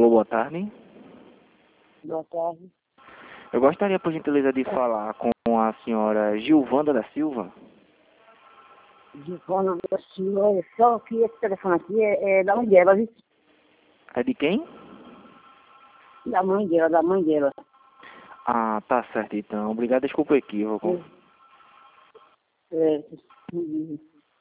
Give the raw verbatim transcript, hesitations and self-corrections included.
Alô, boa tarde. Boa tarde. Eu gostaria, por gentileza, de falar com a senhora Gilvanda da Silva. Gilvanda da Silva, só que esse telefone aqui é, é da mãe dela, viu? É de quem? Da mãe dela, da mãe dela. Ah, tá certo então. Obrigado, desculpa o equívoco. É, é,